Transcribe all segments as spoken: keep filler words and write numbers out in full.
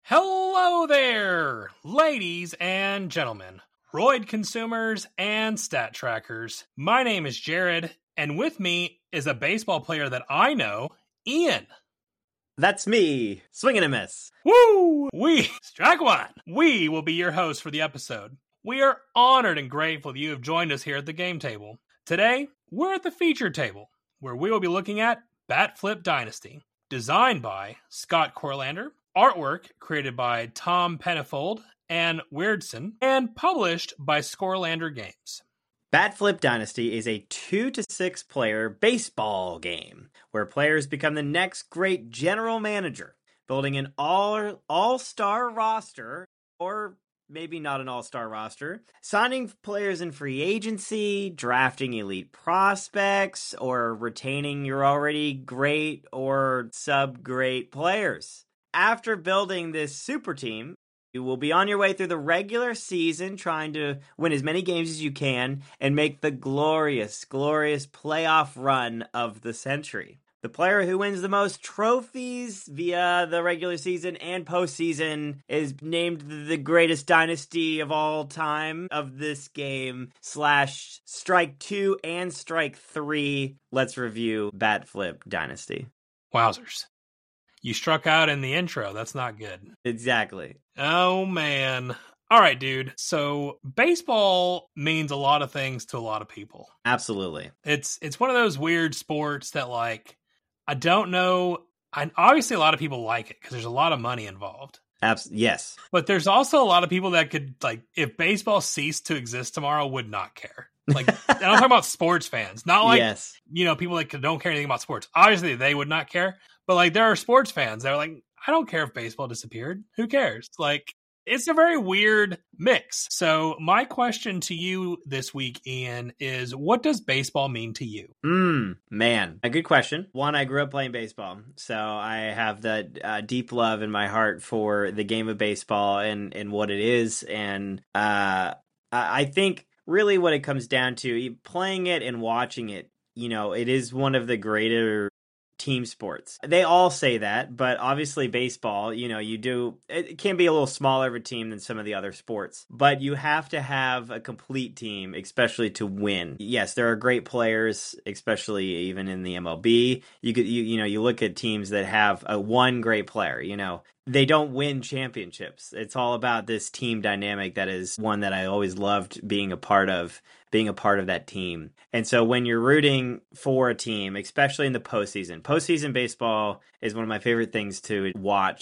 Hello there, ladies and gentlemen, Roid consumers and stat trackers. My name is Jared, and with me is a baseball player that I know, Ian. That's me, swing and a miss. Woo! We, strike one, we will be your hosts for the episode. We are honored and grateful that you have joined us here at the game table. Today, we're at the feature table, where we will be looking at Bat Flip Dynasty, designed by Scott Corlander, artwork created by Tom Pennifold and Weirdson, and published by Scorelander Games. Bat Flip Dynasty is a two to six player baseball game where players become the next great general manager, building an all all-star roster, or maybe not an all-star roster, signing players in free agency, drafting elite prospects, or retaining your already great or sub-great players. After building this super team, you will be on your way through the regular season trying to win as many games as you can and make the glorious, glorious playoff run of the century. The player who wins the most trophies via the regular season and postseason is named the greatest dynasty of all time of this game, slash strike two and strike three. Let's review Bat Flip Dynasty. Wowzers. You struck out in the intro. That's not good. Exactly. Oh, man. All right, dude. So baseball means a lot of things to a lot of people. Absolutely. It's it's one of those weird sports that, like, I don't know. I, obviously, a lot of people like it because there's a lot of money involved. Abs- yes. But there's also a lot of people that could, like, if baseball ceased to exist tomorrow, would not care. Like, I'm talking about sports fans, not like, yes. you know, people that don't care anything about sports. Obviously, they would not care. But, like, there are sports fans that are like, I don't care if baseball disappeared. Who cares? Like, it's a very weird mix. So my question to you this week, Ian, is what does baseball mean to you? Hmm, man, a good question. One, I grew up playing baseball, so I have that uh, deep love in my heart for the game of baseball and, and what it is. And uh, I think really what it comes down to, playing it and watching it, you know, it is one of the greater team sports. They all say that, but obviously baseball, you know, you do, it can be a little smaller of a team than some of the other sports, but you have to have a complete team, especially to win. Yes, there are great players, especially even in the M L B. You could, you, you know, you look at teams that have a one great player, you know, they don't win championships. It's all about this team dynamic that is one that I always loved being a part of, being a part of that team. And so when you're rooting for a team, especially in the postseason, postseason baseball is one of my favorite things to watch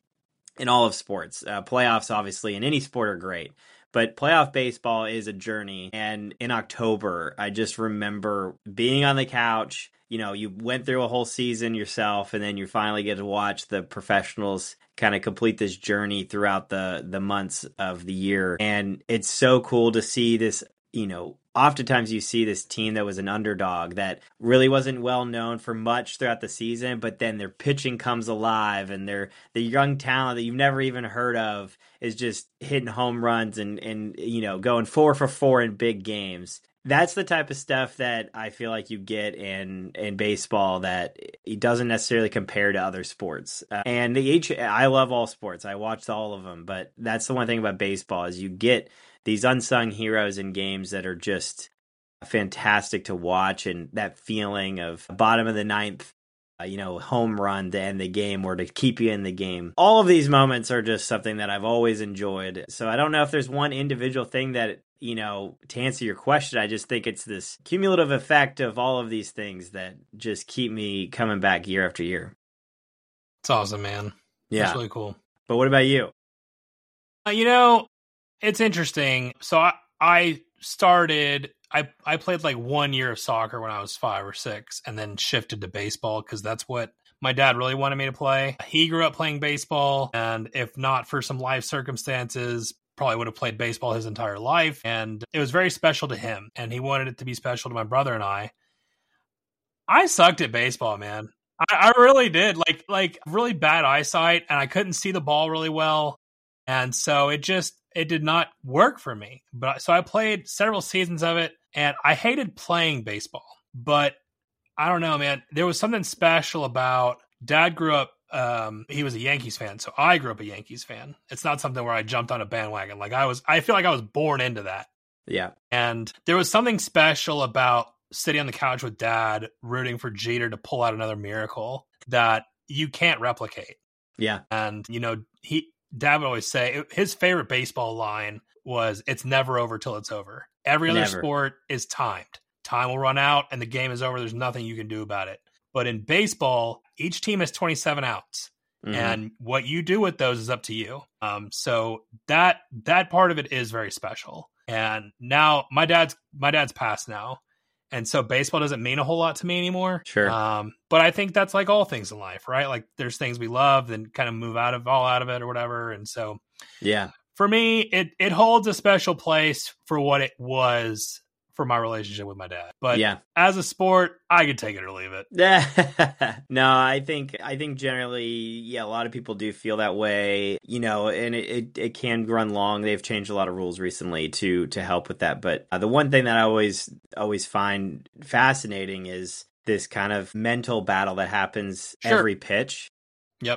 in all of sports. Uh, playoffs, obviously, in any sport are great. But playoff baseball is a journey. And in October, I just remember being on the couch. You know, you went through a whole season yourself, and then you finally get to watch the professionals kind of complete this journey throughout the, the months of the year. And it's so cool to see this, you know, oftentimes you see this team that was an underdog that really wasn't well known for much throughout the season, but then their pitching comes alive and their the young talent that you've never even heard of is just hitting home runs and, and you know, going four for four in big games. That's the type of stuff that I feel like you get in, in baseball that it doesn't necessarily compare to other sports. Uh, and the H, I love all sports. I watched all of them, but that's the one thing about baseball is you get these unsung heroes in games that are just fantastic to watch, and that feeling of bottom of the ninth, uh, you know, home run to end the game or to keep you in the game. All of these moments are just something that I've always enjoyed. So I don't know if there's one individual thing that, you know, to answer your question, I just think it's this cumulative effect of all of these things that just keep me coming back year after year. It's awesome, man. Yeah. That's really cool. But what about you? Uh, you know, it's interesting. So I, I started, I, I played like one year of soccer when I was five or six and then shifted to baseball because that's what my dad really wanted me to play. He grew up playing baseball, and if not for some life circumstances, probably would have played baseball his entire life. And it was very special to him, and he wanted it to be special to my brother and I. I sucked at baseball, man. I, I really did. Like, like really bad eyesight, and I couldn't see the ball really well. And so it just, it did not work for me. But so I played several seasons of it, and I hated playing baseball. But I don't know, man. There was something special about, Dad grew up um, he was a Yankees fan. So I grew up a Yankees fan. It's not something where I jumped on a bandwagon. Like I was, I feel like I was born into that. Yeah. And there was something special about sitting on the couch with dad, rooting for Jeter to pull out another miracle that you can't replicate. Yeah. And, you know, he, dad would always say his favorite baseball line was, "It's never over till it's over." Every other Never. sport is timed. Time will run out and the game is over. There's nothing you can do about it. But in baseball, each team has twenty-seven outs. Mm-hmm. And what you do with those is up to you. Um, so that that part of it is very special. And now my dad's my dad's passed now. And so baseball doesn't mean a whole lot to me anymore. Sure. Um, but I think that's like all things in life, right? Like there's things we love and kind of move out of all out of it or whatever. And so yeah, for me, it it holds a special place for what it was for my relationship with my dad. But yeah, as a sport, I could take it or leave it. No, I think I think generally, yeah, a lot of people do feel that way, you know, and it, it, it can run long. They've changed a lot of rules recently to to help with that. But uh, the one thing that I always always find fascinating is this kind of mental battle that happens Sure. every pitch. Yep.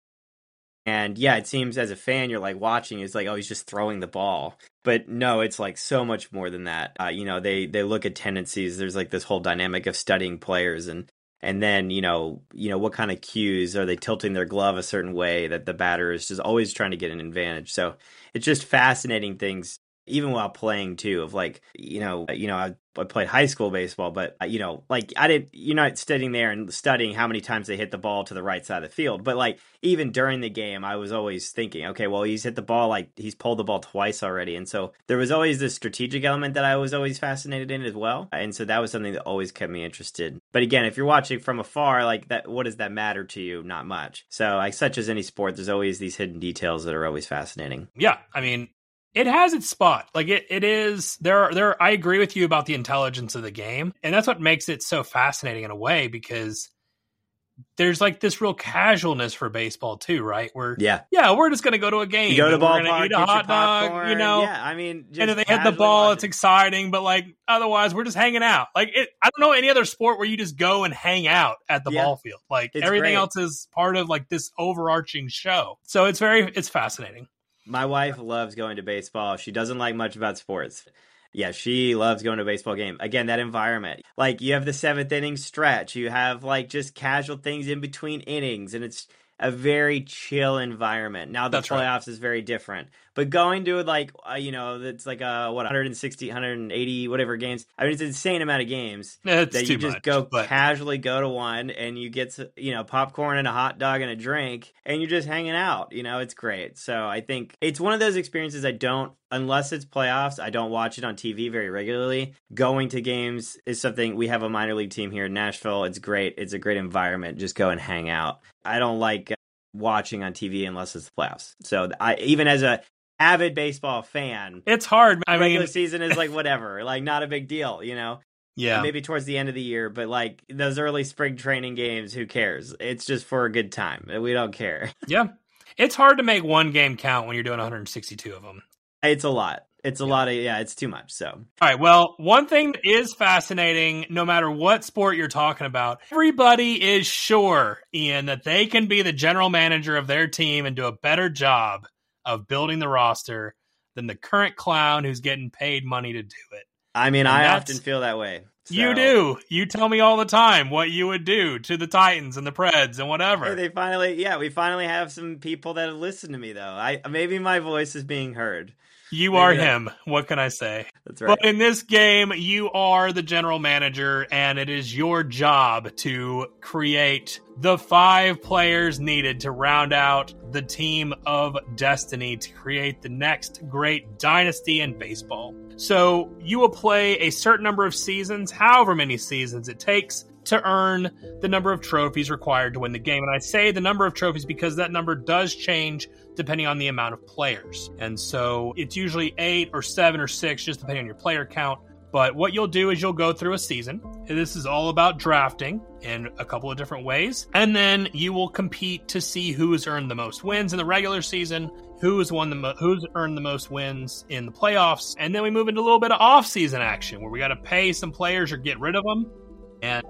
And yeah, it seems as a fan, you're like watching, it's like, oh, he's just throwing the ball. But no, it's like so much more than that. Uh, you know, they they look at tendencies. There's like this whole dynamic of studying players, and and then you know, you know, what kind of cues are they tilting their glove a certain way that the batter is just always trying to get an advantage. So it's just fascinating things, even while playing too. Of like, you know, you know, I, I played high school baseball, but you know, like I didn't. You're not sitting there and studying how many times they hit the ball to the right side of the field. But like even during the game, I was always thinking, okay, well, he's hit the ball, like he's pulled the ball twice already, and so there was always this strategic element that I was always fascinated in as well. And so that was something that always kept me interested. But again, if you're watching from afar, like that, what does that matter to you? Not much. So like such as any sport, there's always these hidden details that are always fascinating. Yeah, I mean, it has its spot. Like it, it is there. Are, there. I agree with you about the intelligence of the game, and that's what makes it so fascinating in a way, because there's like this real casualness for baseball too, right? Where yeah, yeah, we're just gonna go to a game. You go to the we're ballpark, gonna eat a get hot your dog, popcorn. you know. Yeah, I mean, just and if they hit the ball, casually it's exciting. But like otherwise, we're just hanging out. Like it, I don't know any other sport where you just go and hang out at the Yeah. ball field. Like It's everything great. else is part of like this overarching show. So it's very, it's fascinating. My wife loves going to baseball. She doesn't like much about sports. Yeah, she loves going to a baseball game. Again, that environment. Like, you have the seventh inning stretch. You have, like, just casual things in between innings. And it's a very chill environment. Now, the That's right. playoffs is very different. But going to, like, uh, you know, it's like, uh, what, one sixty, one eighty, whatever games. I mean, it's an insane amount of games. It's that too you just much, go but casually go to one and you get, you know, popcorn and a hot dog and a drink and you're just hanging out. You know, it's great. So I think it's one of those experiences I don't, unless it's playoffs, I don't watch it on T V very regularly. Going to games is something, we have a minor league team here in Nashville. It's great. It's a great environment. Just go and hang out. I don't like uh, watching on T V unless it's the playoffs. So I, even as a avid baseball fan, it's hard. I regular mean, season is like whatever, like not a big deal, you know? yeah. Maybe towards the end of the year, but like those early spring training games, who cares? It's just for a good time. We don't care. Yeah. It's hard to make one game count when you're doing one hundred sixty-two of them. It's a lot. It's a Yeah. lot of, yeah, it's too much. So, All right. Well, one thing that is fascinating, no matter what sport you're talking about, everybody is sure, Ian, that they can be the general manager of their team and do a better job of building the roster than the current clown who's getting paid money to do it. I mean, And I that's- often feel that way. So- You do. You tell me all the time what you would do to the Titans and the Preds and whatever. Hey, they finally, yeah, we finally have some people that listen to me, though. I maybe my voice is being heard. You Maybe are that- him. What can I say? That's right. But in this game, you are the general manager, and it is your job to create the five players needed to round out the team of destiny to create the next great dynasty in baseball. So you will play a certain number of seasons, however many seasons it takes, to earn the number of trophies required to win the game. And I say the number of trophies because that number does change depending on the amount of players. And so it's usually eight or seven or six, just depending on your player count. But what you'll do is you'll go through a season. This is all about drafting in a couple of different ways. And then you will compete to see who has earned the most wins in the regular season, who's won the mo- who's earned the most wins in the playoffs. And then we move into a little bit of off-season action where we got to pay some players or get rid of them. And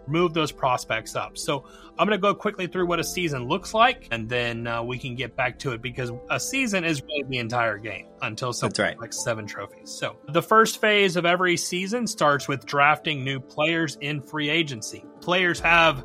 move those prospects up. So I'm going to go quickly through what a season looks like, and then uh, we can get back to it, because a season is really the entire game until something right. like seven trophies. So the first phase of every season starts with drafting new players in free agency. Players have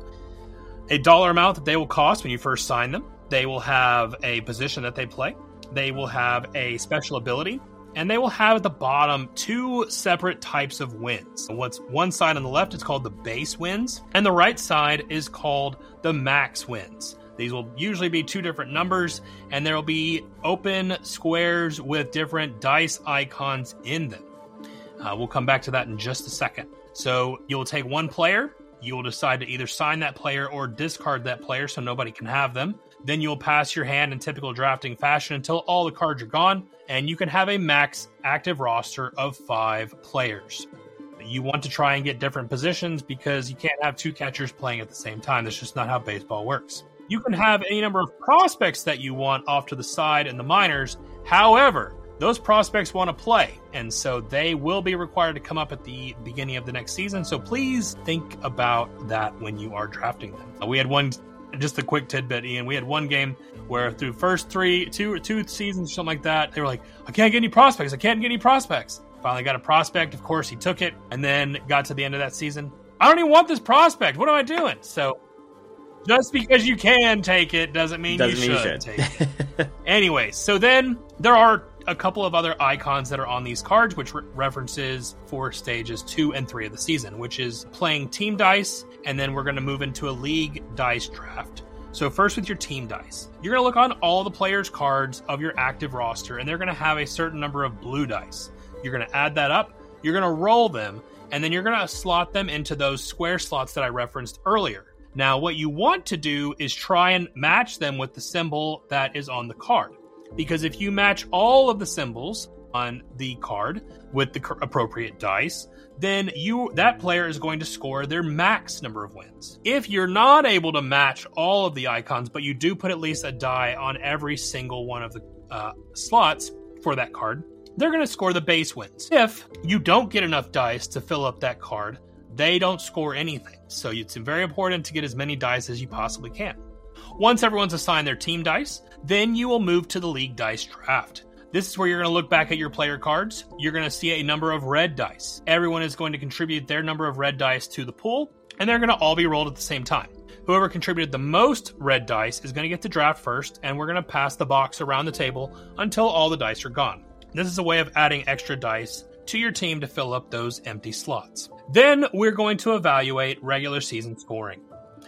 a dollar amount that they will cost when you first sign them. They will have a position that they play. They will have a special ability. And they will have at the bottom two separate types of wins. What's one side on the left is called the base wins, and the right side is called the max wins. These will usually be two different numbers, and there will be open squares with different dice icons in them. Uh, we'll come back to that in just a second. So you'll take one player. You will decide to either sign that player or discard that player so nobody can have them. Then you'll pass your hand in typical drafting fashion until all the cards are gone, and you can have a max active roster of five players. You want to try and get different positions because you can't have two catchers playing at the same time. That's just not how baseball works. You can have any number of prospects that you want off to the side in the minors. However, those prospects want to play, and so they will be required to come up at the beginning of the next season. So please think about that when you are drafting them. Uh, we had one... Just a quick tidbit, Ian. We had one game where through first three, two, two seasons, something like that, they were like, I can't get any prospects. I can't get any prospects. Finally got a prospect. Of course, he took it, and then got to the end of that season. I don't even want this prospect. What am I doing? So just because you can take it doesn't mean, doesn't you, mean should you should take it. Anyway, so then there are a couple of other icons that are on these cards, which re- references for stages two and three of the season, which is playing team dice, and then we're going to move into a league dice draft. So first with your team dice, you're going to look on all the players' cards of your active roster, and they're going to have a certain number of blue dice. You're going to add that up, you're going to roll them, and then you're going to slot them into those square slots that I referenced earlier. Now, what you want to do is try and match them with the symbol that is on the card. Because if you match all of the symbols on the card with the appropriate dice, then you that player is going to score their max number of wins. If you're not able to match all of the icons, but you do put at least a die on every single one of the uh, slots for that card, they're going to score the base wins. If you don't get enough dice to fill up that card, they don't score anything. So it's very important to get as many dice as you possibly can. Once everyone's assigned their team dice, then you will move to the league dice draft. This is where you're going to look back at your player cards. You're going to see a number of red dice. Everyone is going to contribute their number of red dice to the pool, and they're going to all be rolled at the same time. Whoever contributed the most red dice is going to get to draft first, and we're going to pass the box around the table until all the dice are gone. This is a way of adding extra dice to your team to fill up those empty slots. Then we're going to evaluate regular season scoring.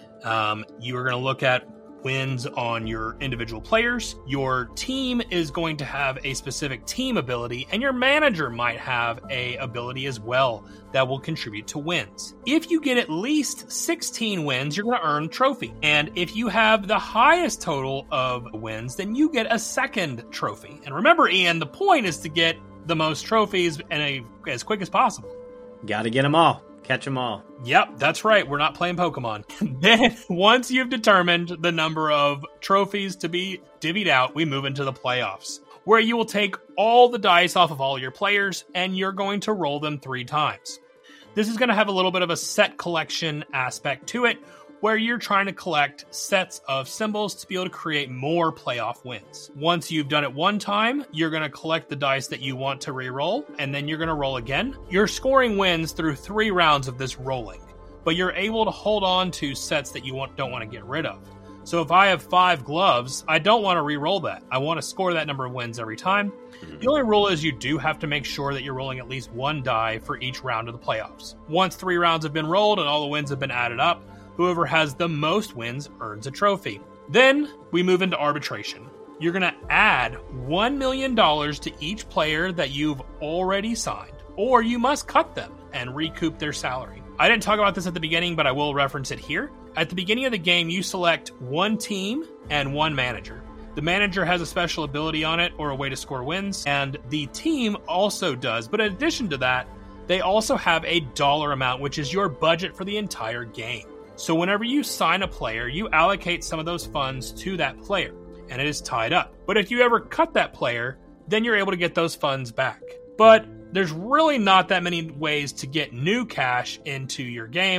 Um, you are going to look at wins on your individual players. Your team is going to have a specific team ability, and your manager might have a ability as well that will contribute to wins. If you get at least sixteen wins, you're going to earn a trophy. And if you have the highest total of wins, then you get a second trophy. And remember, Ian, the point is to get the most trophies in a, as quick as possible. Got to get them all. Catch them all. Yep, that's right. We're not playing Pokemon. Then, once you've determined the number of trophies to be divvied out, we move into the playoffs, where you will take all the dice off of all your players, and you're going to roll them three times. This is going to have a little bit of a set collection aspect to it, where you're trying to collect sets of symbols to be able to create more playoff wins. Once you've done it one time, you're going to collect the dice that you want to re-roll, and then you're going to roll again. You're scoring wins through three rounds of this rolling, but you're able to hold on to sets that you want, don't want to get rid of. So if I have five gloves, I don't want to re-roll that. I want to score that number of wins every time. Mm-hmm. The only rule is you do have to make sure that you're rolling at least one die for each round of the playoffs. Once three rounds have been rolled and all the wins have been added up, whoever has the most wins earns a trophy. Then we move into arbitration. You're going to add one million dollars to each player that you've already signed, or you must cut them and recoup their salary. I didn't talk about this at the beginning, but I will reference it here. At the beginning of the game, you select one team and one manager. The manager has a special ability on it or a way to score wins, and the team also does. But in addition to that, they also have a dollar amount, which is your budget for the entire game. So whenever you sign a player, you allocate some of those funds to that player, and it is tied up. But if you ever cut that player, then you're able to get those funds back. But there's really not that many ways to get new cash into your game,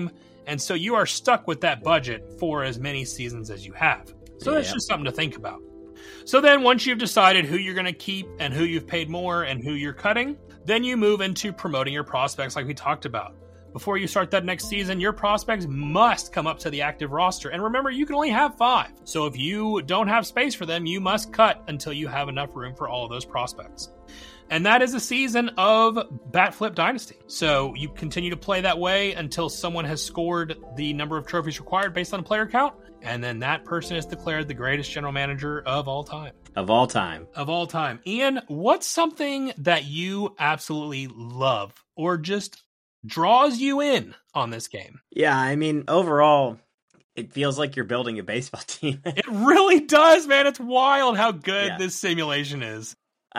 And so you are stuck with that budget for as many seasons as you have. So Yeah. that's just something to think about. So then once you've decided who you're going to keep and who you've paid more and who you're cutting, then you move into promoting your prospects like we talked about. Before you start that next season, your prospects must come up to the active roster. And remember, you can only have five. So if you don't have space for them, you must cut until you have enough room for all of those prospects. And that is a season of Bat Flip Dynasty. So you continue to play that way until someone has scored the number of trophies required based on a player count. And then that person is declared the greatest general manager of all time. Of all time. Of all time. Ian, what's something that you absolutely love or just draws you in on this game? Yeah, I mean, overall, it feels like you're building a baseball team. It really does, man. It's wild how good Yeah. this simulation is.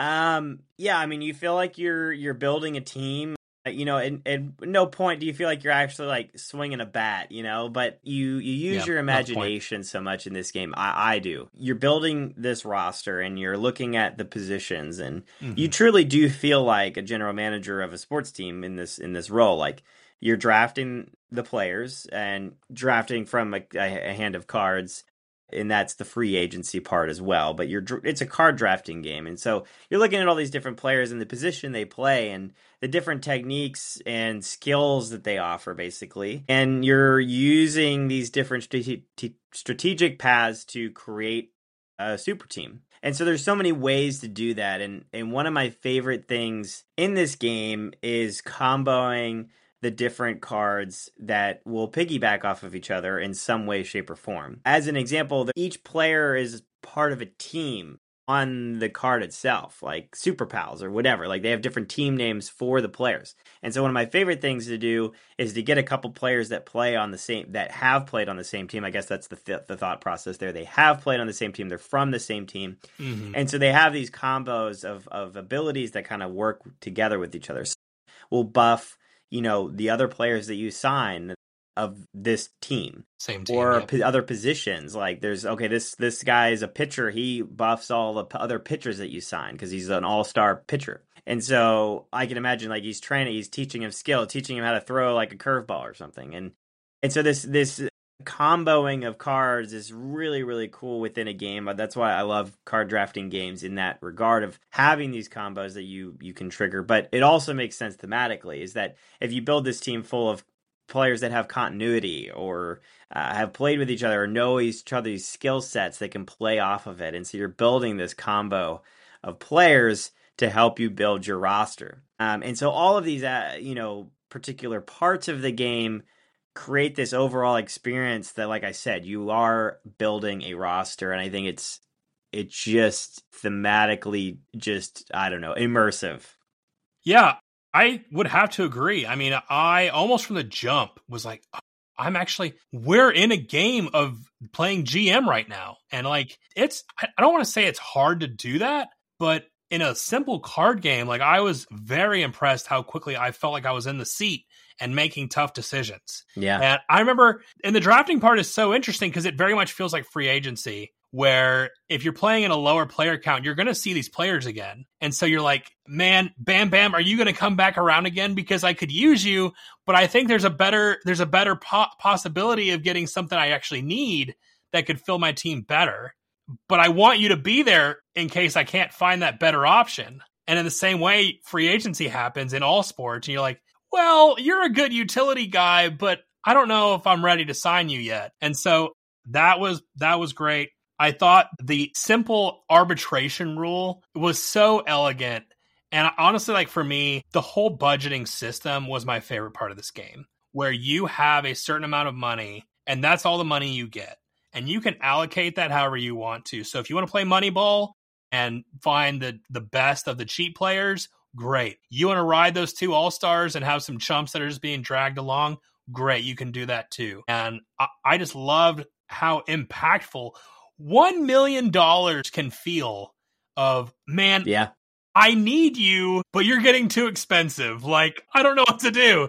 Um, yeah, I mean, you feel like you're you're building a team. You know, and at no point do you feel like you're actually like swinging a bat, you know, but you, you use Yeah, your not the point. imagination so much in this game. I, I do. You're building this roster and you're looking at the positions, and Mhm. you truly do feel like a general manager of a sports team in this in this role. Like you're drafting the players and drafting from a, a hand of cards. And that's the free agency part as well. But you're it's a card drafting game. And so you're looking at all these different players and the position they play and the different techniques and skills that they offer, basically. And you're using these different strate- strategic paths to create a super team. And so there's so many ways to do that. And, and one of my favorite things in this game is comboing the different cards that will piggyback off of each other in some way, shape, or form. As an example, each player is part of a team on the card itself, like Super Pals or whatever. Like they have different team names for the players. And so one of my favorite things to do is to get a couple players that play on the same, that have played on the same team. I guess that's the th- the thought process there. They have played on the same team. They're from the same team. Mhm. And so they have these combos of, of abilities that kind of work together with each other. So we'll buff, you know, the other players that you sign of this team. Same team. Or yep. p- other positions. Like there's, okay, this this guy is a pitcher. He buffs all the p- other pitchers that you sign because he's an all-star pitcher. And so I can imagine like he's training, he's teaching him skill, teaching him how to throw like a curveball or something. And and so this this comboing of cards is really, really cool within a game. That's why I love card drafting games in that regard of having these combos that you you can trigger. But it also makes sense thematically is that if you build this team full of players that have continuity or uh, have played with each other or know each other's skill sets, they can play off of it. And so you're building this combo of players to help you build your roster. Um, and so all of these, uh, you know, particular parts of the game create this overall experience that, like I said, you are building a roster. And I think it's, it's just thematically just, I don't know, immersive. Yeah, I would have to agree. I mean, I almost from the jump was like, I'm actually, we're in a game of playing G M right now. And like, it's, I don't want to say it's hard to do that, but in a simple card game, like I was very impressed how quickly I felt like I was in the seat and making tough decisions. Yeah. And I remember, and the drafting part is so interesting because it very much feels like free agency, where if you're playing in a lower player count, you're going to see these players again. And so you're like, man, Bam Bam, are you going to come back around again? Because I could use you, but I think there's a better, there's a better po- possibility of getting something I actually need that could fill my team better. But I want you to be there in case I can't find that better option. And in the same way, free agency happens in all sports. And you're like, well, you're a good utility guy, but I don't know if I'm ready to sign you yet. And so that was, that was great. I thought the simple arbitration rule was so elegant. And honestly, like for me, the whole budgeting system was my favorite part of this game, where you have a certain amount of money and that's all the money you get. And you can allocate that however you want to. So if you want to play Moneyball and find the, the best of the cheap players, great. You want to ride those two all-stars and have some chumps that are just being dragged along, great. You can do that too. And I, I just loved how impactful one million dollars can feel of, man, Yeah. I need you, but you're getting too expensive. Like, I don't know what to do.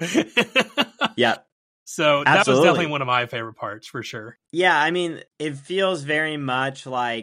Yeah. So that Absolutely. was definitely one of my favorite parts for sure. Yeah, I mean, it feels very much like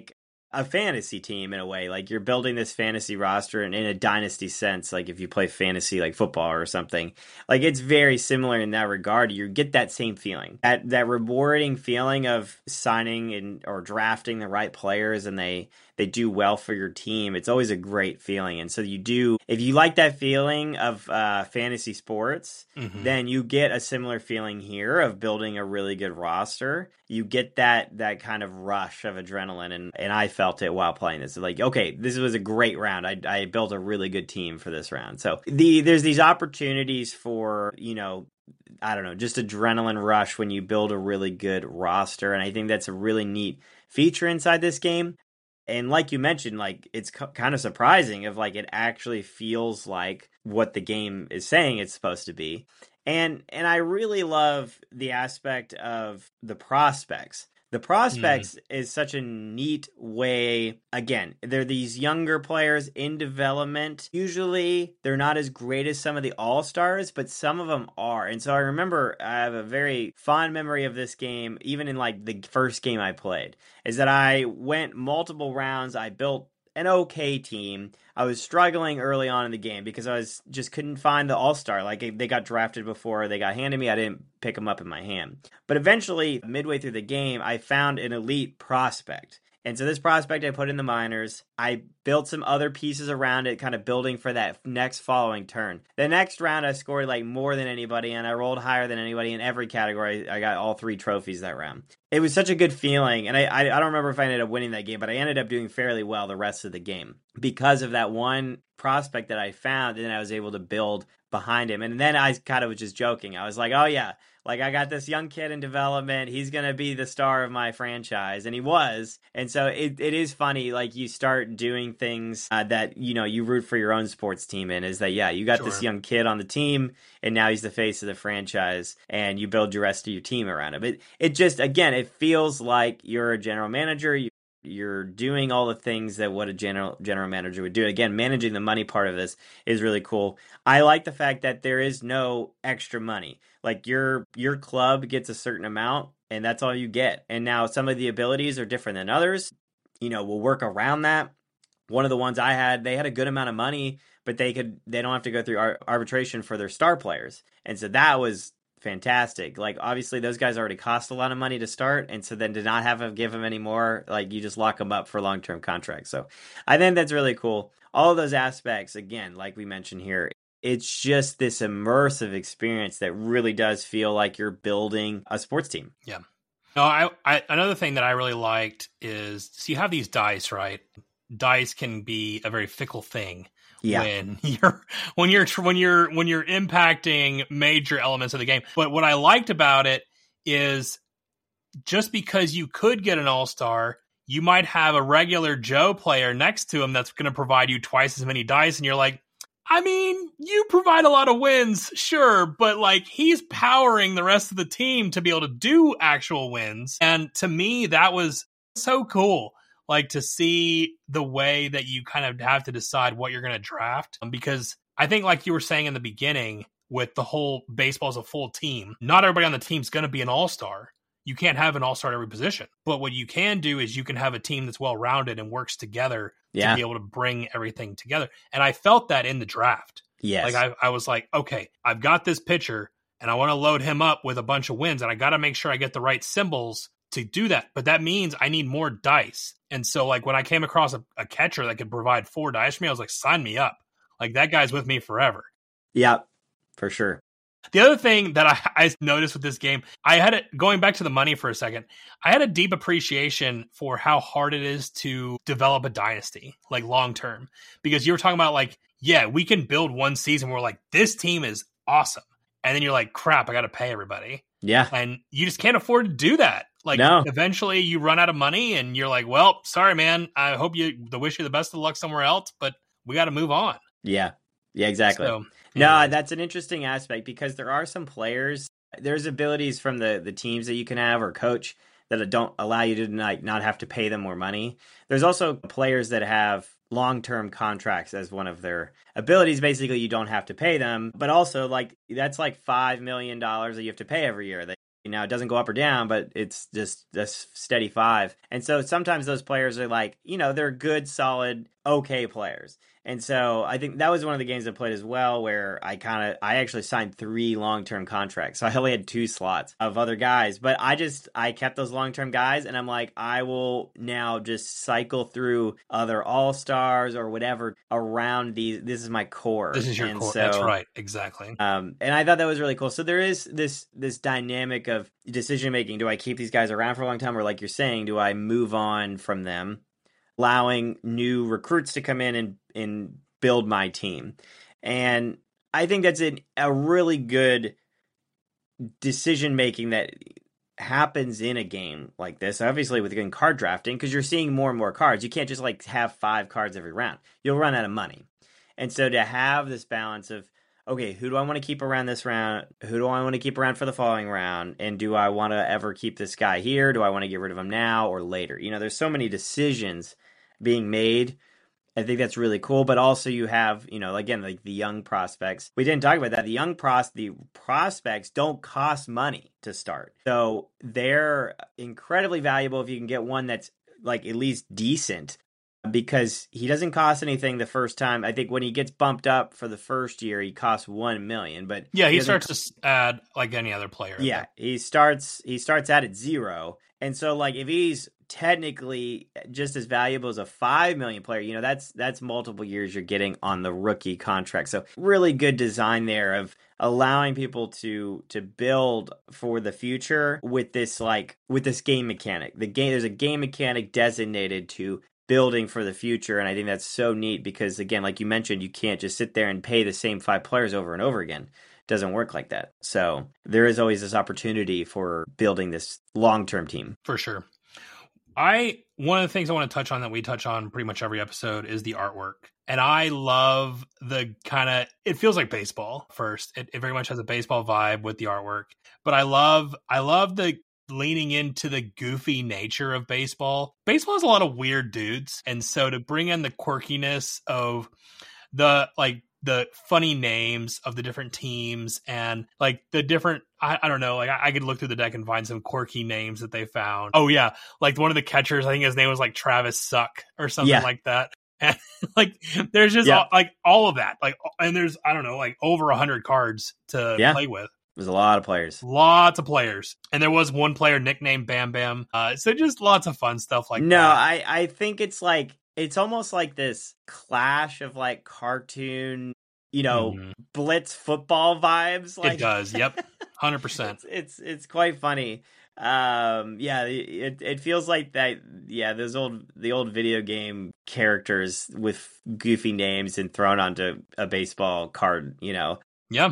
a fantasy team in a way. Like you're building this fantasy roster and in a dynasty sense, like if you play fantasy like football or something, like it's very similar in that regard. You get that same feeling, that that rewarding feeling of signing and or drafting the right players and they they do well for your team. It's always a great feeling. And so you do, if you like that feeling of uh, fantasy sports, mm-hmm. then you get a similar feeling here of building a really good roster. You get that that kind of rush of adrenaline, and, and I felt it while playing this. Like, okay, this was a great round. I, I built a really good team for this round. So the there's these opportunities for, you know, I don't know, just adrenaline rush when you build a really good roster. And I think that's a really neat feature inside this game. And like you mentioned, like it's co- kind of surprising if like it actually feels like what the game is saying it's supposed to be. And and I really love the aspect of the prospects. The prospects mm. is such a neat way. Again, they're these younger players in development. Usually they're not as great as some of the all-stars, but some of them are. And so I remember I have a very fond memory of this game, even in like the first game I played, is that I went multiple rounds. I built an okay team. I was struggling early on in the game because I was just couldn't find the all-star. Like they got drafted before they got handed me. I didn't pick them up in my hand. But eventually, midway through the game, I found an elite prospect. And so this prospect I put in the minors. I built some other pieces around it, kind of building for that next following turn. The next round, I scored like more than anybody, and I rolled higher than anybody in every category. I got all three trophies that round. It was such a good feeling, and I, I, I don't remember if I ended up winning that game, but I ended up doing fairly well the rest of the game because of that one prospect that I found, and then I was able to build behind him. And then I kind of was just joking. I was like, oh yeah, like I got this young kid in development. He's going to be the star of my franchise. And he was. And so it, it is funny. Like you start doing things uh, that, you know, you root for your own sports team in is that, yeah, you got sure. this young kid on the team and now he's the face of the franchise and you build the rest of your team around him. It, it just, again, it feels like you're a general manager. You, You're doing all the things that what a general general manager would do. Again, managing the money part of this is really cool. I like the fact that there is no extra money. Like your your club gets a certain amount, and that's all you get. And now some of the abilities are different than others. You know, we'll work around that. One of the ones I had, they had a good amount of money, but they could they don't have to go through ar- arbitration for their star players, and so that was fantastic. Like obviously those guys already cost a lot of money to start, and so then to not have them give them any more, like you just lock them up for long-term contracts. So I think that's really cool. All of those aspects, again, like we mentioned here, it's just this immersive experience that really does feel like you're building a sports team. Yeah. No, I, I another thing that I really liked is so you have these dice, right? Dice can be a very fickle thing. Yeah. When you're when you're when you're when you're impacting major elements of the game. But what I liked about it is just because you could get an all-star, you might have a regular Joe player next to him that's going to provide you twice as many dice, and you're like, I mean, you provide a lot of wins, sure, but like he's powering the rest of the team to be able to do actual wins. And to me, that was so cool. Like to see the way that you kind of have to decide what you're going to draft. Because I think like you were saying in the beginning with the whole baseball as a full team, not everybody on the team is going to be an all-star. You can't have an all-star at every position. But what you can do is you can have a team that's well-rounded and works together yeah. to be able to bring everything together. And I felt that in the draft. Yes. Like I, I was like, okay, I've got this pitcher and I want to load him up with a bunch of wins and I got to make sure I get the right symbols to do that. But that means I need more dice. And so like when I came across a, a catcher that could provide four dice for me, I was like, sign me up. Like that guy's with me forever. Yeah, for sure. The other thing that I, I noticed with this game, I had it going back to the money for a second. I had a deep appreciation for how hard it is to develop a dynasty, like long term, because you were talking about like, yeah, we can build one season where like this team is awesome. And then you're like, crap, I got to pay everybody. Yeah. And you just can't afford to do that. Like no. Eventually you run out of money and you're like, well, sorry, man. I hope you the wish you the best of luck somewhere else, but we got to move on. Yeah. Yeah, exactly. So, yeah. No, that's an interesting aspect because there are some players, there's abilities from the, the teams that you can have or coach that don't allow you to like not have to pay them more money. There's also players that have long-term contracts as one of their abilities. Basically, you don't have to pay them, but also like that's like five million dollars that you have to pay every year. That Now it doesn't go up or down, but it's just a steady five. And so sometimes those players are like, you know, they're good, solid, okay players. And so I think that was one of the games I played as well, where I kind of, I actually signed three long-term contracts. So I only had two slots of other guys, but I just, I kept those long-term guys, and I'm like, I will now just cycle through other all-stars or whatever around these. This is my core. This is your and core. So, That's right. Exactly. Um, and I thought that was really cool. So there is this, this dynamic of decision-making. Do I keep these guys around for a long time? Or like you're saying, do I move on from them? Allowing new recruits to come in and, and build my team. And I think that's an, a really good decision making that happens in a game like this. Obviously with getting card drafting, because you're seeing more and more cards. You can't just like have five cards every round. You'll run out of money. And so to have this balance of, okay, who do I want to keep around this round? Who do I want to keep around for the following round? And do I want to ever keep this guy here? Do I want to get rid of him now or later? You know, there's so many decisions being made. I think that's really cool. But also you have, you know, again, like the young prospects. We didn't talk about that. The young pros, the prospects don't cost money to start. So they're incredibly valuable if you can get one that's like at least decent, because he doesn't cost anything the first time. I think when he gets bumped up for the first year, he costs one million. But yeah, he, he starts to add like any other player. Yeah, he starts he starts out at zero, and so like if he's technically just as valuable as a five million player, you know, that's that's multiple years you're getting on the rookie contract. So really good design there of allowing people to to build for the future with this like with this game mechanic. The game there's a game mechanic designated to building for the future, and I think that's so neat because, again, like you mentioned, you can't just sit there and pay the same five players over and over again. It doesn't work like that. So there is always this opportunity for building this long-term team. For sure. I one of the things I want to touch on that we touch on pretty much every episode is the artwork. And I love the kind of, it feels like baseball first. It, it very much has a baseball vibe with the artwork. But I love, I love the leaning into the goofy nature of baseball. Baseball has a lot of weird dudes. And so to bring in the quirkiness of the, like, the funny names of the different teams and like the different, I, I don't know, like I, I could look through the deck and find some quirky names that they found. Oh yeah. Like one of the catchers, I think his name was like Travis Suck or something yeah. like that. And like, there's just yeah. all, like all of that, like, and there's, I don't know, like over a hundred cards to yeah. play with. There's a lot of players. Lots of players. And there was one player nicknamed Bam Bam. Uh, so just lots of fun stuff like no, that. No, I, I think it's like, it's almost like this clash of like cartoon, you know, mm-hmm. blitz football vibes. Like it does. Yep. one hundred percent. it's, it's, it's quite funny. Um, yeah, it, it feels like that. Yeah. Those old, the old video game characters with goofy names and thrown onto a baseball card, you know? Yeah.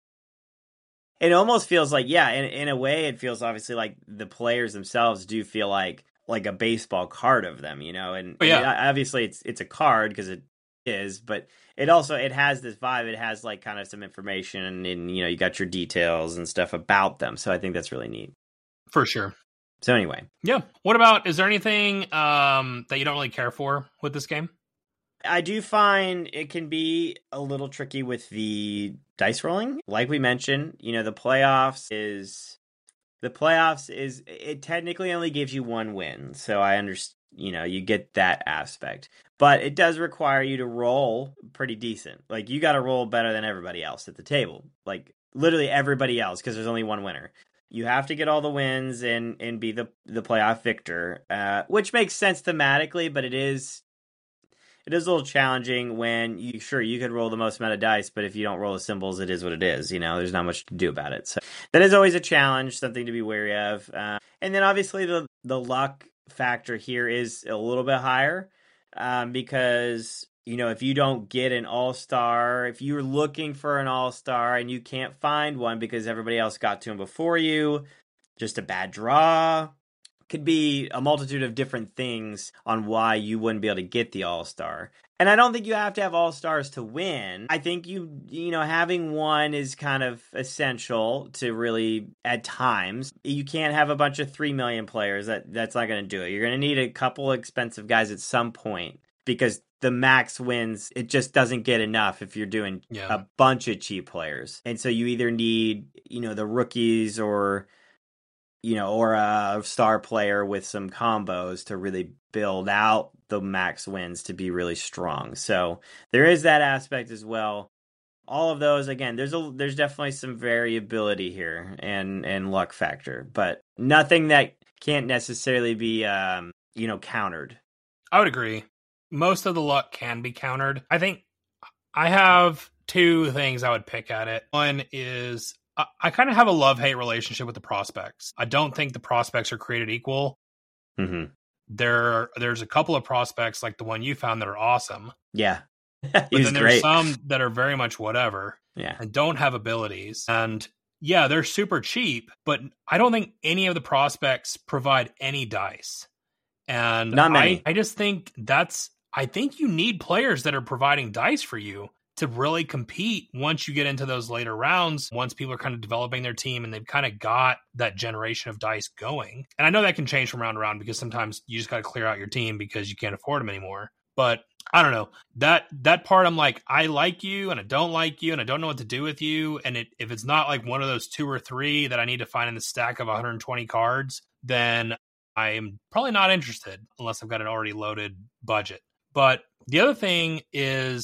It almost feels like, yeah, in, in a way, it feels obviously like the players themselves do feel like like a baseball card of them, you know? And, oh, yeah. and obviously it's it's a card because it is, but it also, it has this vibe. It has like kind of some information and, and, you know, you got your details and stuff about them. So I think that's really neat. For sure. So anyway. Yeah. What about, is there anything um, that you don't really care for with this game? I do find it can be a little tricky with the dice rolling. Like we mentioned, you know, the playoffs is the playoffs is it technically only gives you one win. So I understand, you know, you get that aspect, but it does require you to roll pretty decent. Like you got to roll better than everybody else at the table, like literally everybody else, because there's only one winner. You have to get all the wins and, and be the, the playoff victor, uh, which makes sense thematically, but it is It is a little challenging when you, sure, you could roll the most amount of dice, but if you don't roll the symbols, it is what it is. You know, there's not much to do about it. So that is always a challenge, something to be wary of. Uh, and then obviously the, the luck factor here is a little bit higher um, because, you know, if you don't get an all-star, if you're looking for an all-star and you can't find one because everybody else got to him before you, just a bad draw. Could be a multitude of different things on why you wouldn't be able to get the all-star. And I don't think you have to have all-stars to win. I think you, you know, having one is kind of essential to really, at times. You can't have a bunch of three million players. That That's not going to do it. You're going to need a couple expensive guys at some point because the max wins, it just doesn't get enough if you're doing yeah. a bunch of cheap players. And so you either need, you know, the rookies or you know, or a star player with some combos to really build out the max wins to be really strong. So there is that aspect as well. All of those, again, there's a there's definitely some variability here and and luck factor, but nothing that can't necessarily be um you know countered. I would agree. Most of the luck can be countered. I think I have two things I would pick at it. One is I, I kind of have a love-hate relationship with the prospects. I don't think the prospects are created equal. Mm-hmm. There, there's a couple of prospects like the one you found that are awesome. Yeah. But then there's great. Some that are very much whatever. Yeah. And don't have abilities. And yeah, they're super cheap, but I don't think any of the prospects provide any dice. And Not many. I, I just think that's, I think you need players that are providing dice for you to really compete once you get into those later rounds, once people are kind of developing their team and they've kind of got that generation of dice going. And I know that can change from round to round because sometimes you just got to clear out your team because you can't afford them anymore. But I don't know, that that part I'm like, I like you and I don't like you and I don't know what to do with you. And it, if it's not like one of those two or three that I need to find in the stack of one hundred twenty cards, then I am probably not interested unless I've got an already loaded budget. But the other thing is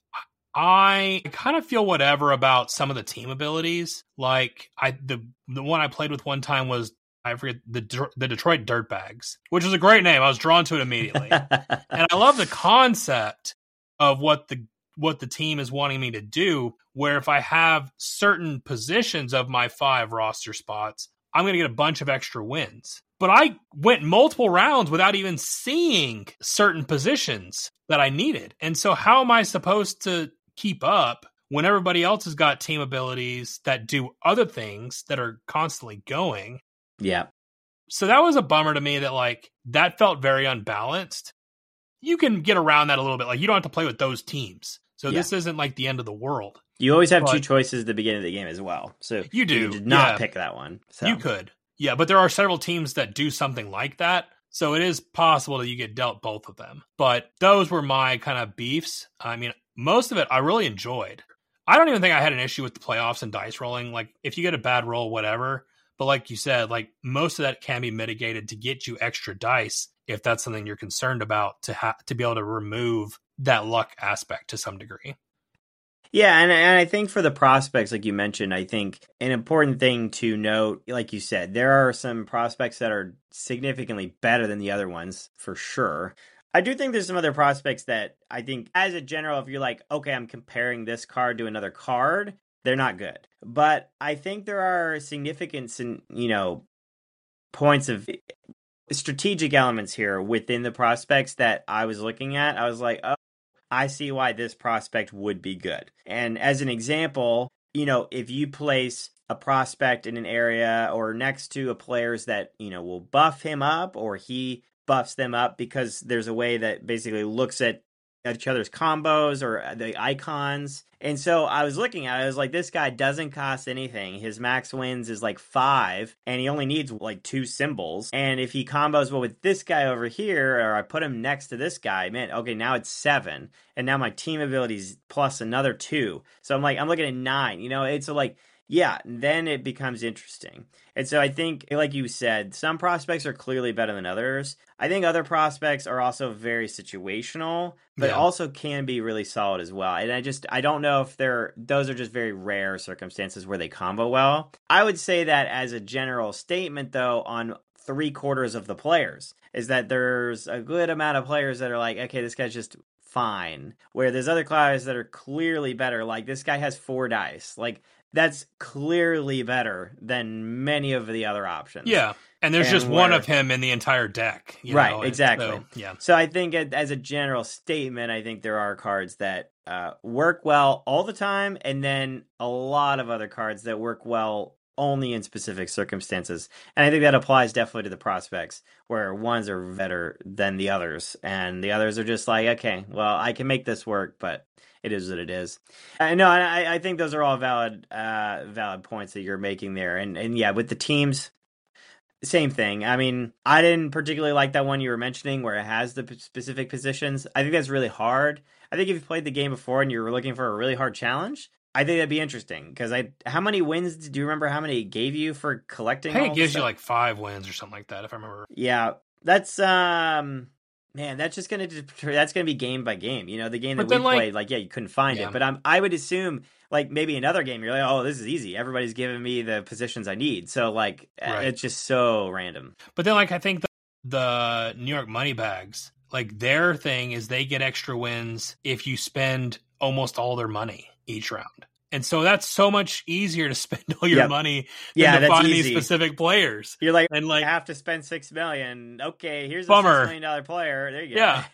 I kind of feel whatever about some of the team abilities. Like I the the one I played with one time was, I forget, the the Detroit Dirtbags, which was a great name. I was drawn to it immediately. And I love the concept of what the what the team is wanting me to do, where if I have certain positions of my five roster spots, I'm going to get a bunch of extra wins. But I went multiple rounds without even seeing certain positions that I needed. And so how am I supposed to keep up when everybody else has got team abilities that do other things that are constantly going? Yeah. So that was a bummer to me that like that felt very unbalanced. You can get around that a little bit. Like you don't have to play with those teams. So yeah. This isn't like the end of the world. You always have but two choices at the beginning of the game as well. So you do you did not yeah. pick that one. So. You could. Yeah, but there are several teams that do something like that. So it is possible that you get dealt both of them. But those were my kind of beefs. I mean, most of it I really enjoyed. I don't even think I had an issue with the playoffs and dice rolling. Like if you get a bad roll, whatever. But like you said, like most of that can be mitigated to get you extra dice if that's something you're concerned about, to ha- to be able to remove that luck aspect to some degree. Yeah, and, and I think for the prospects, like you mentioned, I think an important thing to note, like you said, there are some prospects that are significantly better than the other ones, for sure. I do think there's some other prospects that I think, as a general, if you're like, okay, I'm comparing this card to another card, they're not good. But I think there are significant, you know, points of strategic elements here within the prospects that I was looking at. I was like, oh, I see why this prospect would be good. And as an example, you know, if you place a prospect in an area or next to a players that, you know, will buff him up or he buffs them up, because there's a way that basically looks at each other's combos or the icons. And so I was looking at it, I was like, this guy doesn't cost anything. His max wins is like five, and he only needs like two symbols. And if he combos well with this guy over here, or I put him next to this guy, man, okay, now it's seven. And now my team abilities plus another two. So I'm like, I'm looking at nine, you know, it's like, yeah, then it becomes interesting. And so I think, like you said, some prospects are clearly better than others. I think other prospects are also very situational, but yeah. also can be really solid as well. And I just, I don't know if they're, those are just very rare circumstances where they combo well. I would say that as a general statement, though, on three quarters of the players, is that there's a good amount of players that are like, okay, this guy's just fine. Where there's other players that are clearly better. Like, this guy has four dice. Like, that's clearly better than many of the other options. Yeah, and there's and just where, one of him in the entire deck. You right, know? exactly. So, yeah. So I think as a general statement, I think there are cards that uh, work well all the time, and then a lot of other cards that work well only in specific circumstances. And I think that applies definitely to the prospects, where ones are better than the others, and the others are just like, okay, well, I can make this work, but it is what it is. Uh, no, I, I think those are all valid, uh, valid points that you're making there. And and yeah, with the teams, same thing. I mean, I didn't particularly like that one you were mentioning where it has the p- specific positions. I think that's really hard. I think if you played the game before and you were looking for a really hard challenge, I think that'd be interesting because I. How many wins do you remember? How many it gave you for collecting? I think all it gives the you stuff? like five wins or something like that, if I remember. Yeah, that's um, man, that's just gonna that's gonna be game by game. You know, the game that But we then, like, played, like yeah, you couldn't find yeah. it, but I'm I would assume like maybe another game you're like, oh, this is easy. Everybody's giving me the positions I need, so like Right. it's just so random. But then, like, I think the, the New York Moneybags, like, their thing is they get extra wins if you spend almost all their money each round. And so that's so much easier to spend all your Yep. money than Yeah, to that's find easy. these specific players. You're like, And I like, have to spend six million. Okay, here's a Bummer. six million dollar player. There you go. yeah.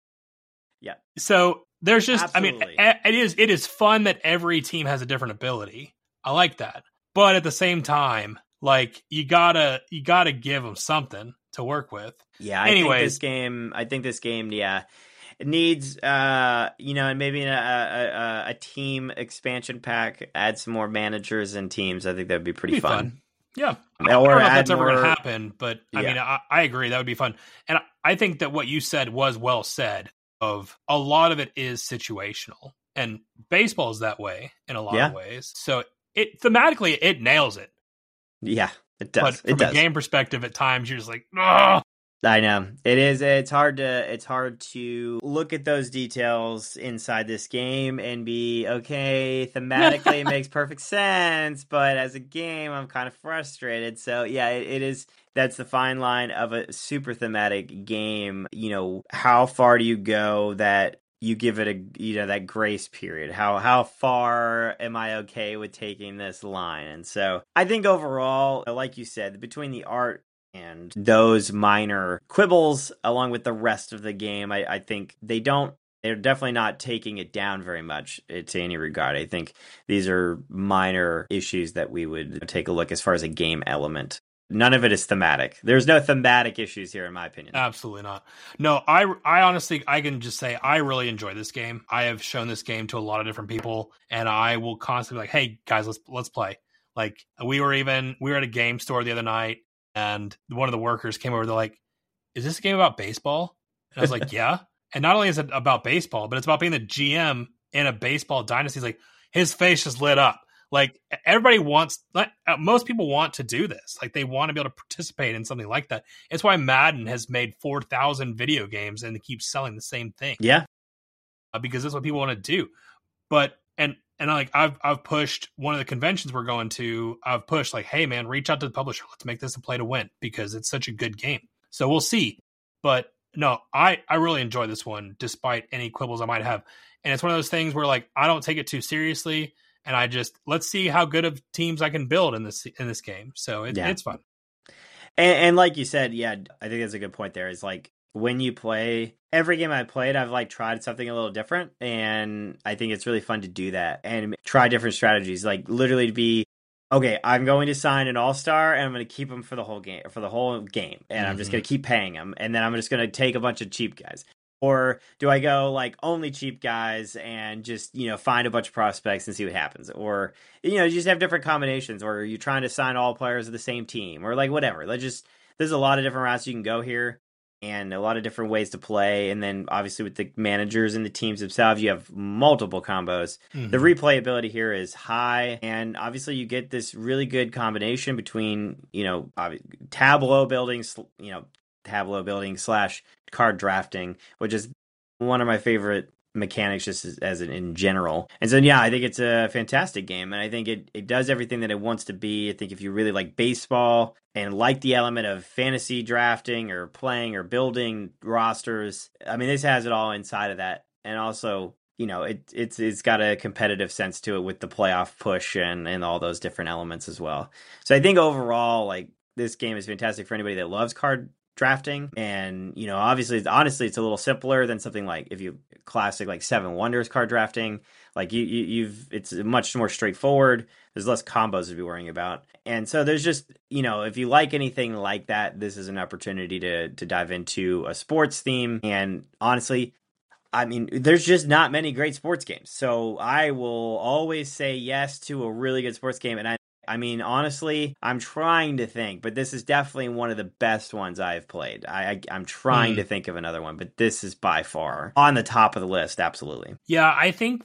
Yeah. So there's just, Absolutely. I mean, it is it is fun that every team has a different ability. I like that. But at the same time, like, you gotta you gotta give them something to work with. Yeah, I think Anyways. this game. I think this game. Yeah, it needs. Uh, you know, and maybe a, a, a, a team expansion pack. Add some more managers and teams. I think that would be pretty Be fun. fun. Yeah. I Or don't know if add that's ever going more- to happen, but I Yeah. mean, I, I agree. That would be fun. And I, I think that what you said was well said, of a lot of it is situational. And baseball is that way in a lot Yeah. of ways. So it thematically, it nails it. Yeah, it But does. from It does. a game perspective, at times, you're just like, oh, I know it is. It's hard to. It's hard to look at those details inside this game and be okay. Thematically, it makes perfect sense, but as a game, I'm kind of frustrated. So yeah, it, it is. That's the fine line of a super thematic game. You know, how far do you go that you give it a you know that grace period? How how far am I okay with taking this line? And so I think overall, like you said, between the art and those minor quibbles along with the rest of the game, I, I think they don't they're definitely not taking it down very much to any regard. I think these are minor issues that we would take a look as far as a game element. None of it is thematic. There's no thematic issues here, in my opinion. absolutely not. No, I, I honestly, I can just say I really enjoy this game. I have shown this game to a lot of different people, and I will constantly be like, hey, guys, let's let's play. Like, we were even, we were at a game store the other night, and one of the workers came over. They're like, is this a game about baseball? And I was like, yeah. And not only is it about baseball, but it's about being the G M in a baseball dynasty. He's like, his face just lit up. Like, everybody wants, like, most people want to do this. Like, they want to be able to participate in something like that. It's why Madden has made four thousand video games and they keep selling the same thing. Yeah. Uh, because that's what people want to do. But, and, and like, I've, I've pushed one of the conventions we're going to, I've pushed like, hey man, reach out to the publisher. Let's make this a play to win because it's such a good game. So we'll see. But no, I, I really enjoy this one despite any quibbles I might have. And it's one of those things where, like, I don't take it too seriously. And I just, let's see how good of teams I can build in this, in this game. So it, Yeah. it's fun. And, and like you said, yeah, I think that's a good point there. Is like, when you play, every game I played, I've like tried something a little different, and I think it's really fun to do that and try different strategies. Like, literally to be, okay, I'm going to sign an all-star and I'm going to keep him for the whole game, for the whole game, and I'm just Mhm. going to keep paying him, and then I'm just going to take a bunch of cheap guys. Or do I go like only cheap guys and just, you know, find a bunch of prospects and see what happens? Or, you know, you just have different combinations, or are you trying to sign all players of the same team, or like whatever. Let's just, there's a lot of different routes you can go here and a lot of different ways to play. And then obviously with the managers and the teams themselves, you have multiple combos. Mhm. The replayability here is high, and obviously you get this really good combination between, you know, obvi- tableau building, sl- you know, tableau building slash card drafting, which is one of my favorite mechanics just as, as in, in general. And so, yeah, I think it's a fantastic game, and I think it, it does everything that it wants to be. I think if you really like baseball and like the element of fantasy drafting or playing or building rosters, I mean, this has it all inside of that. And also, you know, it it's it's got a competitive sense to it with the playoff push and, and all those different elements as well. So I think overall, like, this game is fantastic for anybody that loves card drafting. And, you know, obviously, it's, honestly, it's a little simpler than something like if you classic like Seven Wonders card drafting. Like you, you you've it's much more straightforward. There's less combos to be worrying about. And so there's just, you know, if you like anything like that, this is an opportunity to to dive into a sports theme. And honestly, I mean, there's just not many great sports games. So I will always say yes to a really good sports game. And I I mean, honestly, I'm trying to think, but this is definitely one of the best ones I've played. I, I, I'm trying Hmm. to think of another one, but this is by far on the top of the list, absolutely. Yeah, I think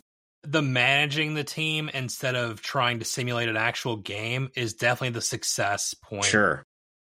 the managing the team instead of trying to simulate an actual game is definitely the success point. Sure.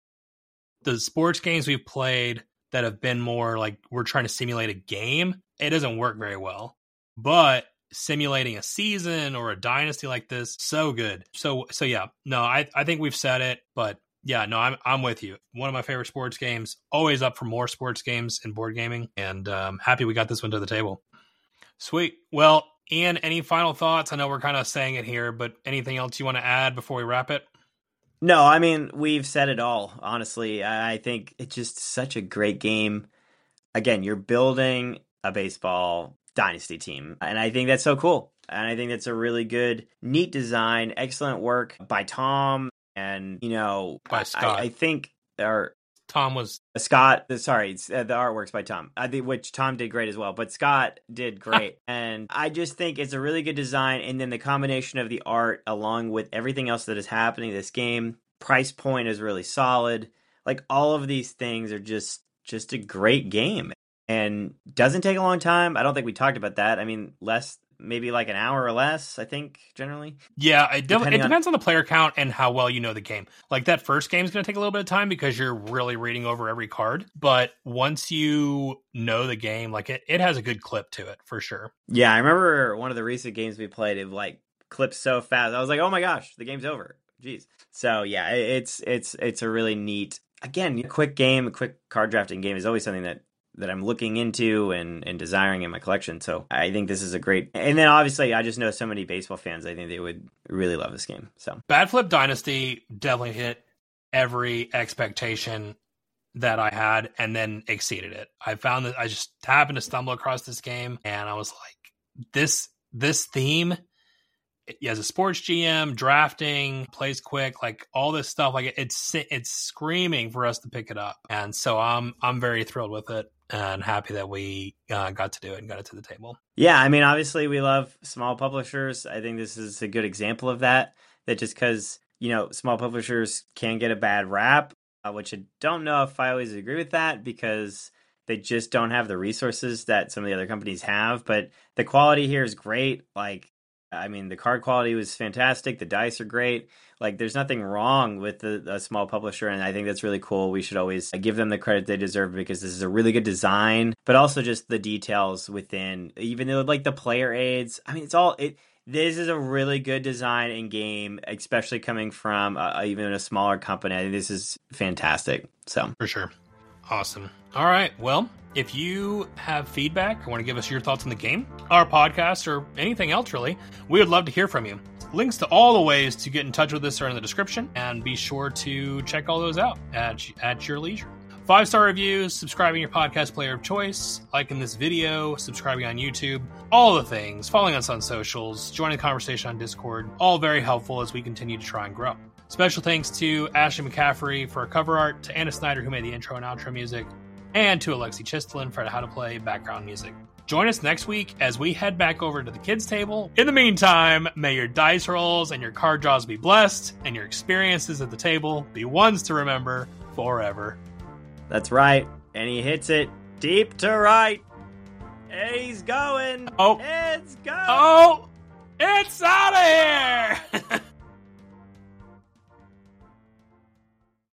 The sports games we've played that have been more like we're trying to simulate a game, it doesn't work very well. But simulating a season or a dynasty like this, so good. So so yeah, no, I, I think we've said it, but yeah, no, I'm I'm with you. One of my favorite sports games, always up for more sports games and board gaming, and um, happy we got this one to the table. Sweet. Well, Ian, any final thoughts? I know we're kind of saying it here, but anything else you want to add before we wrap it? No, I mean, we've said it all, honestly. I think it's just such a great game. Again, you're building a baseball dynasty team, and I think that's so cool. And I think that's a really good, neat design, excellent work by Tom, and, you know, by Scott. I, I think, or Tom was Scott, sorry, it's, uh, the artwork's by Tom, I think, which Tom did great as well, but Scott did great. And I just think it's a really good design. And then the combination of the art along with everything else that is happening in this game, price point is really solid. Like, all of these things are just, just a great game, and doesn't take a long time. I don't think we talked about that. I mean, less, maybe like an hour or less, I think, generally. Yeah, it, de- it depends on... on the player count and how well you know the game. Like, that first game is going to take a little bit of time because you're really reading over every card. But once you know the game, like, it, it has a good clip to it, for sure. Yeah, I remember one of the recent games we played, it, like, clipped so fast. I was like, oh my gosh, the game's over. Jeez. So, yeah, it, it's it's it's a really neat, again, a quick game, a quick card drafting game is always something that that I'm looking into and, and desiring in my collection. So I think this is a great, and then obviously I just know so many baseball fans, I think they would really love this game. So Bat Flip Dynasty definitely hit every expectation that I had and then exceeded it. I found that I just happened to stumble across this game and I was like, this, this theme, as a sports G M, drafting, plays quick, like all this stuff, like it's, it's screaming for us to pick it up. And so I'm, I'm very thrilled with it. And happy that we uh, got to do it and got it to the table. Yeah, I mean, obviously we love small publishers. I think this is a good example of that, that just because, you know, small publishers can get a bad rap, uh, which I don't know if I always agree with that because they just don't have the resources that some of the other companies have. But the quality here is great. Like, I mean, the card quality was fantastic. The dice are great. Like, there's nothing wrong with the, a small publisher, and I think that's really cool. We should always give them the credit they deserve because this is a really good design, but also just the details within, even though, like, the player aids. I mean, it's all it. This is a really good design in game, especially coming from uh, even a smaller company. I think this is fantastic. So for sure, awesome. All right, well, if you have feedback or want to give us your thoughts on the game, our podcast, or anything else really, we would love to hear from you. Links to all the ways to get in touch with us are in the description, and be sure to check all those out at, at your leisure. Five-star reviews, subscribing your podcast player of choice, liking this video, subscribing on YouTube, all the things, following us on socials, joining the conversation on Discord, all very helpful as we continue to try and grow. Special thanks to Ashley McCaffrey for our cover art, to Anna Snyder who made the intro and outro music, and to Alexi Chistelin for how to play background music. Join us next week as we head back over to the kids' table. In the meantime, may your dice rolls and your card draws be blessed, and your experiences at the table be ones to remember forever. That's right. And he hits it deep to right. He's going. Oh. It's going. Oh. It's out.